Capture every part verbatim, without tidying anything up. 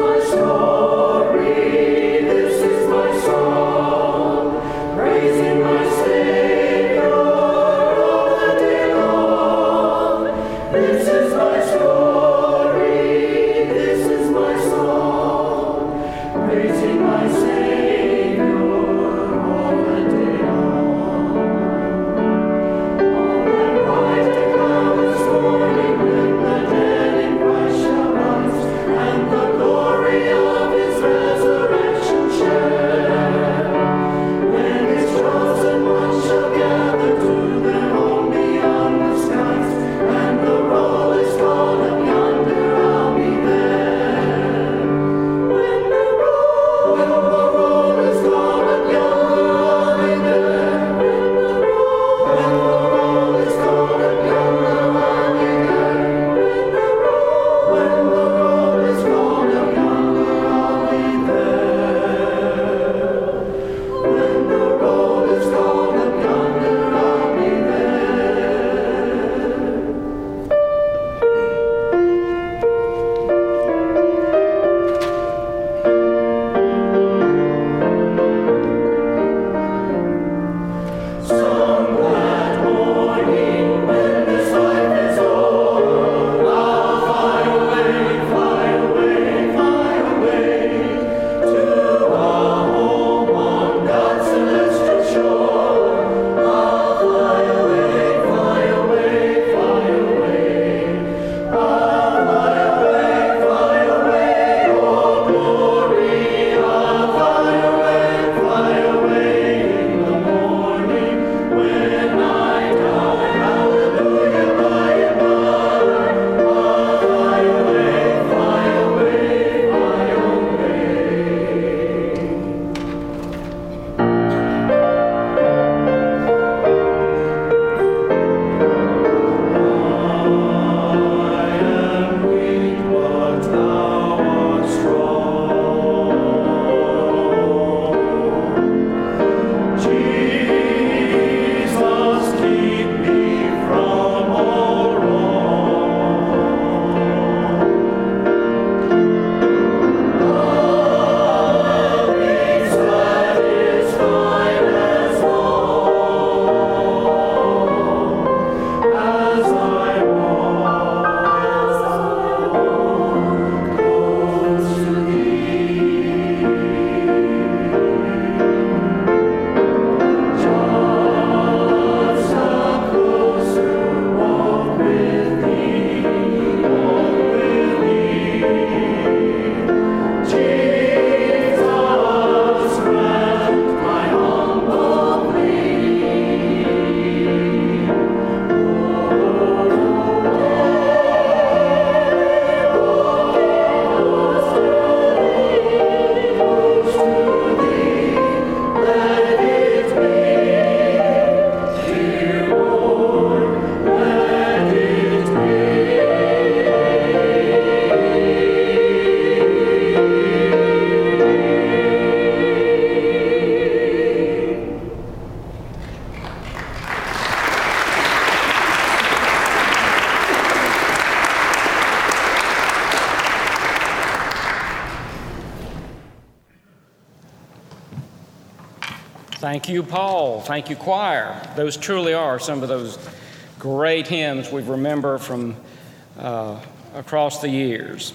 Thank you, Paul. Thank you, choir. Those truly are some of those great hymns we remember from uh, across the years.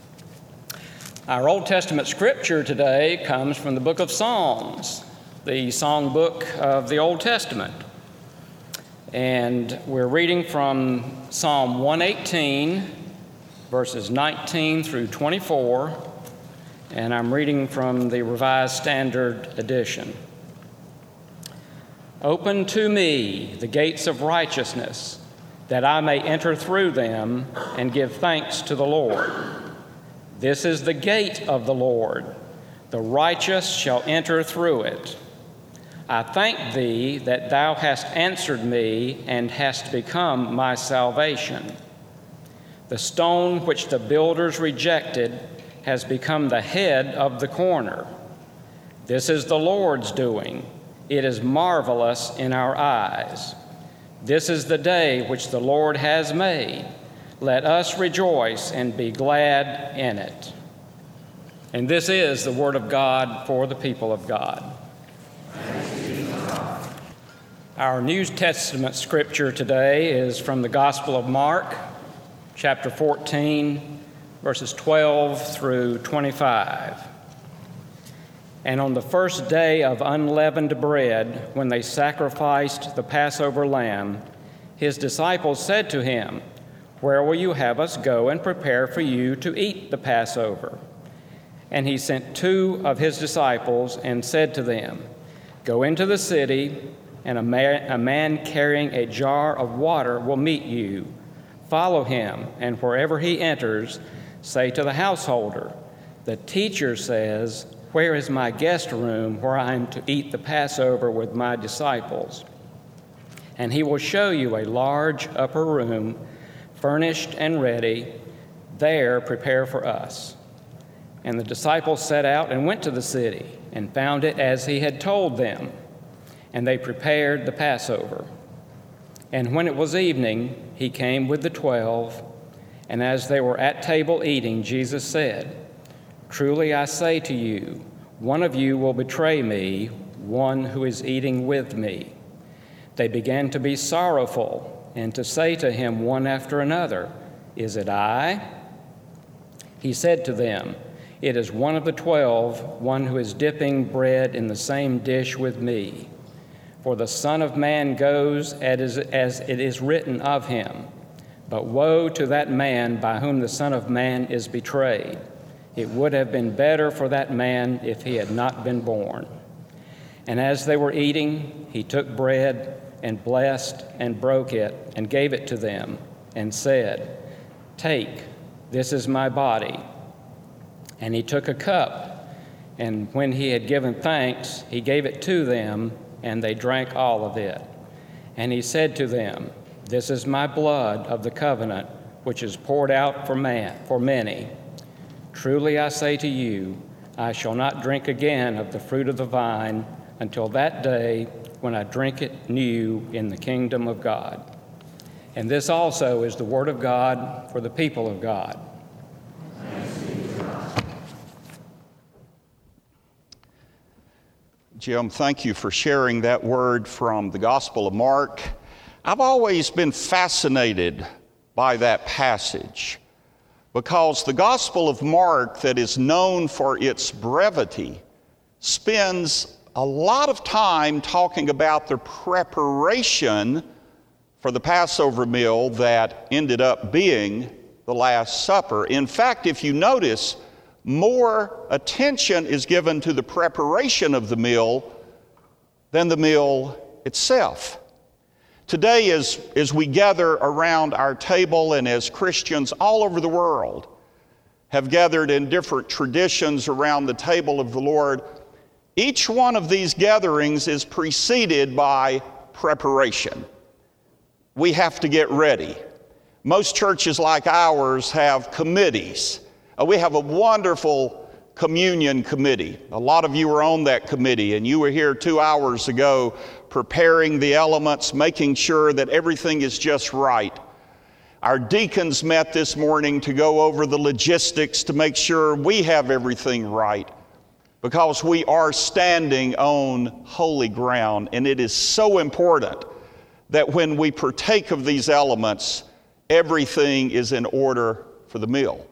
Our Old Testament scripture today comes from the book of Psalms, the song book of the Old Testament. And we're reading from Psalm one eighteen, verses nineteen through twenty-four, and I'm reading from the Revised Standard Edition. Open to me the gates of righteousness, that I may enter through them and give thanks to the Lord. This is the gate of the Lord. The righteous shall enter through it. I thank thee that thou hast answered me and hast become my salvation. The stone which the builders rejected has become the head of the corner. This is the Lord's doing. It is marvelous in our eyes. This is the day which the Lord has made. Let us rejoice and be glad in it. And this is the word of God for the people of God. Our New Testament scripture today is from the Gospel of Mark, chapter fourteen, verses twelve through twenty-five. And on the first day of unleavened bread, when they sacrificed the Passover lamb, his disciples said to him, "Where will you have us go and prepare for you to eat the Passover?" And he sent two of his disciples and said to them, "Go into the city, and a man, a man carrying a jar of water will meet you. Follow him, and wherever he enters, say to the householder, 'The teacher says, where is my guest room where I am to eat the Passover with my disciples?' And he will show you a large upper room, furnished and ready. There prepare for us." And the disciples set out and went to the city and found it as he had told them. And they prepared the Passover. And when it was evening, he came with the twelve. And as they were at table eating, Jesus said, "Truly I say to you, one of you will betray me, one who is eating with me." They began to be sorrowful and to say to him one after another, "Is it I?" He said to them, "It is one of the twelve, one who is dipping bread in the same dish with me. For the Son of Man goes as it is written of him. But woe to that man by whom the Son of Man is betrayed. It would have been better for that man if he had not been born." And as they were eating, he took bread and blessed and broke it and gave it to them and said, "Take, this is my body." And he took a cup, and when he had given thanks, he gave it to them, and they drank all of it. And he said to them, "This is my blood of the covenant, which is poured out for man, for many. Truly I say to you, I shall not drink again of the fruit of the vine until that day when I drink it new in the kingdom of God." And this also is the word of God for the people of God. Jim, thank you for sharing that word from the Gospel of Mark. I've always been fascinated by that passage because the Gospel of Mark, that is known for its brevity, spends a lot of time talking about the preparation for the Passover meal that ended up being the Last Supper. In fact, if you notice, more attention is given to the preparation of the meal than the meal itself. Today, as, as we gather around our table and as Christians all over the world have gathered in different traditions around the table of the Lord, each one of these gatherings is preceded by preparation. We have to get ready. Most churches like ours have committees. We have a wonderful communion committee. A lot of you were on that committee, and you were here two hours ago preparing the elements, making sure that everything is just right. Our deacons met this morning to go over the logistics to make sure we have everything right, because we are standing on holy ground, and it is so important that when we partake of these elements, everything is in order for the meal.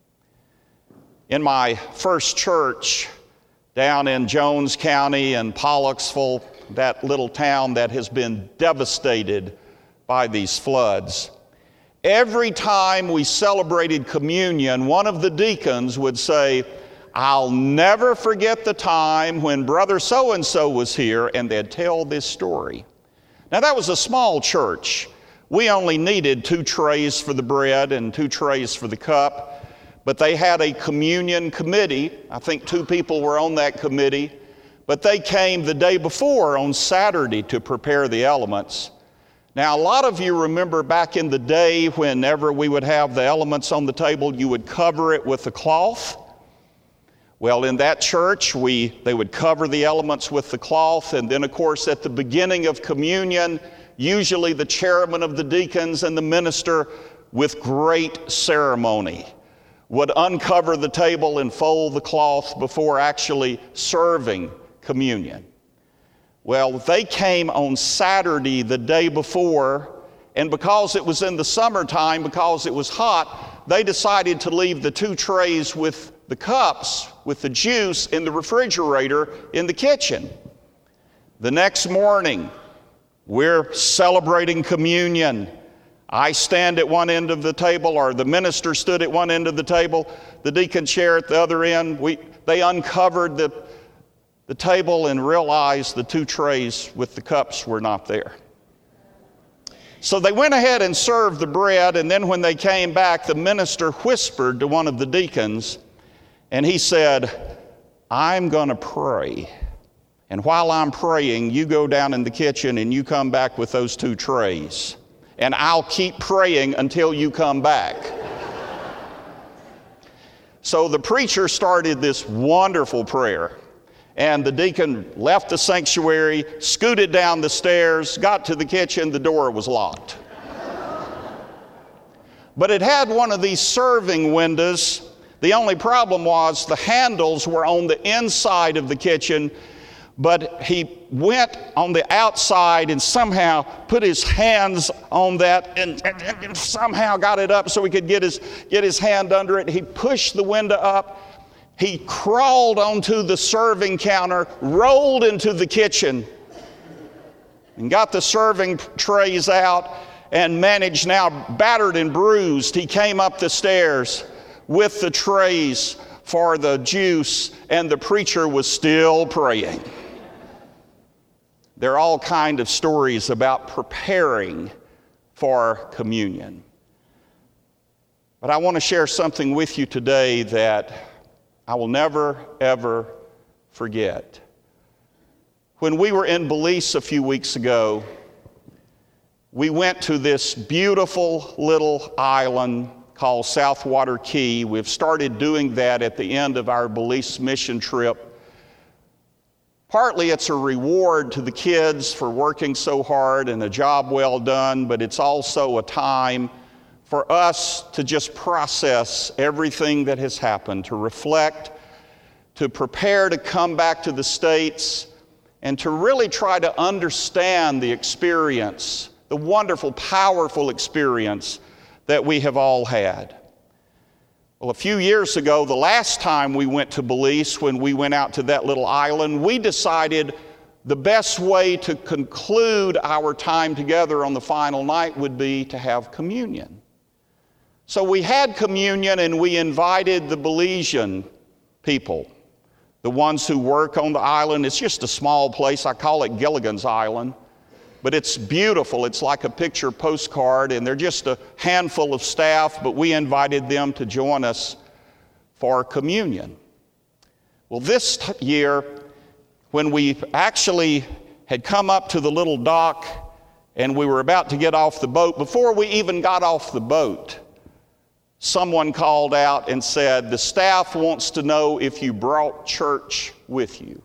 In my first church down in Jones County and Pollocksville, that little town that has been devastated by these floods, every time we celebrated communion, one of the deacons would say, "I'll never forget the time when Brother so-and-so was here," and they'd tell this story. Now, that was a small church. We only needed two trays for the bread and two trays for the cup. But they had a communion committee. I think two people were on that committee. But they came the day before on Saturday to prepare the elements. Now, a lot of you remember back in the day, whenever we would have the elements on the table, you would cover it with a cloth. Well, in that church, we they would cover the elements with the cloth, and then, of course, at the beginning of communion, usually the chairman of the deacons and the minister, with great ceremony, would uncover the table and fold the cloth before actually serving communion. Well, they came on Saturday, the day before, and because it was in the summertime, because it was hot, they decided to leave the two trays with the cups, with the juice, in the refrigerator in the kitchen. The next morning, we're celebrating communion. I stand at one end of the table, or the minister stood at one end of the table, the deacon chair at the other end. We, they uncovered the, the table and realized the two trays with the cups were not there. So they went ahead and served the bread, and then when they came back, the minister whispered to one of the deacons, and he said, "I'm going to pray. And while I'm praying, you go down in the kitchen and you come back with those two trays. And I'll keep praying until you come back." So the preacher started this wonderful prayer. And the deacon left the sanctuary, scooted down the stairs, got to the kitchen, the door was locked. But it had one of these serving windows. The only problem was the handles were on the inside of the kitchen, but he went on the outside and somehow put his hands on that and, and, and somehow got it up so he could get his, get his hand under it. He pushed the window up. He crawled onto the serving counter, rolled into the kitchen, and got the serving trays out, and managed, now battered and bruised, he came up the stairs with the trays for the juice, and the preacher was still praying. There are all kinds of stories about preparing for communion. But I want to share something with you today that I will never, ever forget. When we were in Belize a few weeks ago, we went to this beautiful little island called Southwater Key. We've started doing that at the end of our Belize mission trip. Partly it's a reward to the kids for working so hard and a job well done, but it's also a time for us to just process everything that has happened, to reflect, to prepare to come back to the States, and to really try to understand the experience, the wonderful, powerful experience that we have all had. Well, a few years ago, the last time we went to Belize, when we went out to that little island, we decided the best way to conclude our time together on the final night would be to have communion. So we had communion, and we invited the Belizean people, the ones who work on the island. It's just a small place. I call it Gilligan's Island, but it's beautiful. It's like a picture postcard, and they're just a handful of staff, but we invited them to join us for communion. Well, this t- year, when we actually had come up to the little dock and we were about to get off the boat, before we even got off the boat, someone called out and said, "The staff wants to know if you brought church with you."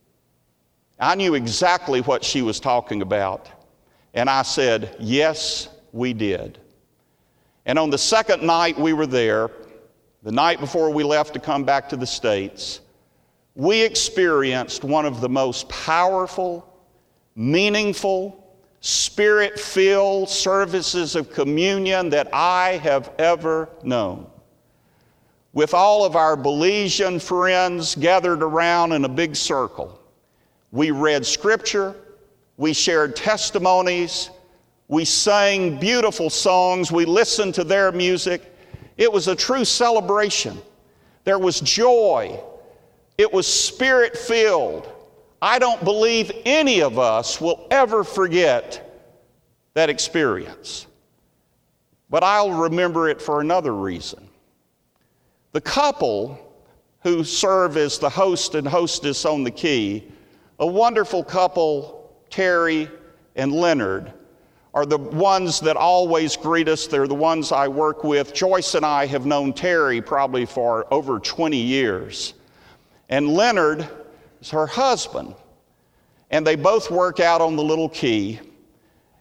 I knew exactly what she was talking about, and I said, "Yes, we did." And on the second night we were there, the night before we left to come back to the States, we experienced one of the most powerful, meaningful, Spirit-filled services of communion that I have ever known. With all of our Belizean friends gathered around in a big circle, we read Scripture, we shared testimonies, we sang beautiful songs, we listened to their music. It was a true celebration. There was joy. It was Spirit-filled. I don't believe any of us will ever forget that experience. But I'll remember it for another reason. The couple who serve as the host and hostess on the Key, a wonderful couple, Terry and Leonard, are the ones that always greet us. They're the ones I work with. Joyce and I have known Terry probably for over twenty years. And Leonard is her husband. And they both work out on the little Key.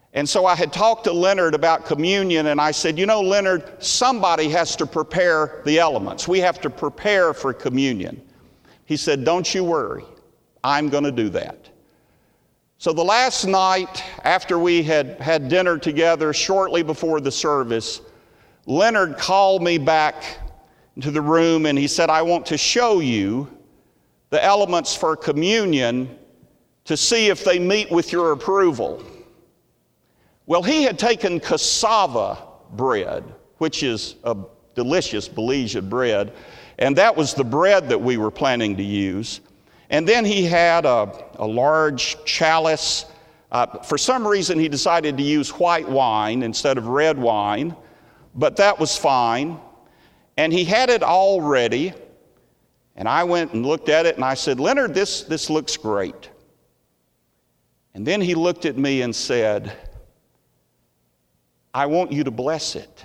And so I had talked to Leonard about communion, and I said, you know, Leonard, somebody has to prepare the elements. We have to prepare for communion. He said, don't you worry, I'm going to do that. So the last night, after we had had dinner together, shortly before the service, Leonard called me back into the room, and he said, I want to show you the elements for communion to see if they meet with your approval. Well, he had taken cassava bread, which is a delicious Belizean bread, and that was the bread that we were planning to use. And then he had a, a large chalice. Uh, for some reason, he decided to use white wine instead of red wine, but that was fine. And he had it all ready, and I went and looked at it, and I said, Leonard, this, this looks great. And then he looked at me and said, I want you to bless it.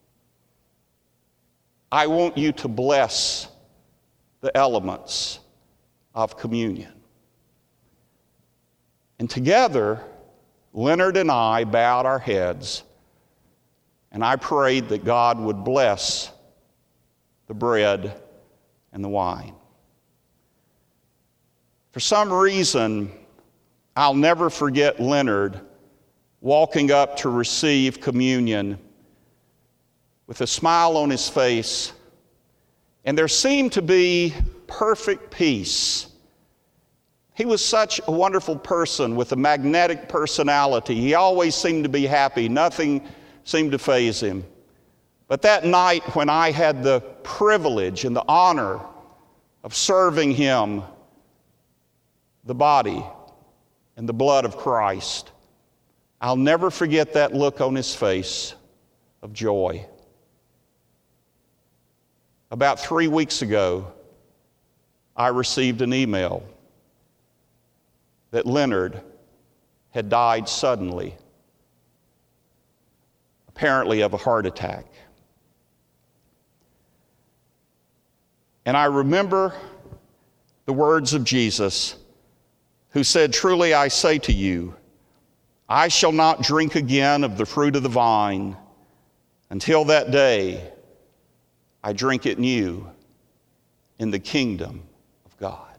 I want you to bless the elements of communion. And together, Leonard and I bowed our heads, and I prayed that God would bless the bread and the wine. For some reason, I'll never forget Leonard walking up to receive communion with a smile on his face, and there seemed to be perfect peace. He was such a wonderful person with a magnetic personality. He always seemed to be happy. Nothing seemed to faze him. But that night when I had the privilege and the honor of serving him the body and the blood of Christ, I'll never forget that look on his face of joy. About three weeks ago, I received an email that Leonard had died suddenly, apparently of a heart attack. And I remember the words of Jesus, who said, truly I say to you, I shall not drink again of the fruit of the vine until that day I drink it new in the kingdom of God.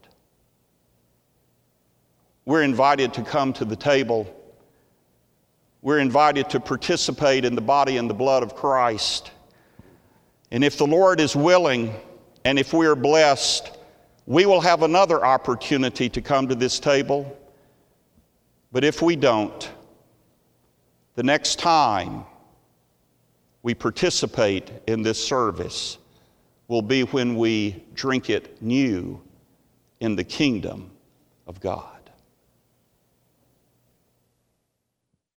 We're invited to come to the table. We're invited to participate in the body and the blood of Christ. And if the Lord is willing, and if we are blessed, we will have another opportunity to come to this table. But if we don't, the next time we participate in this service will be when we drink it new in the kingdom of God.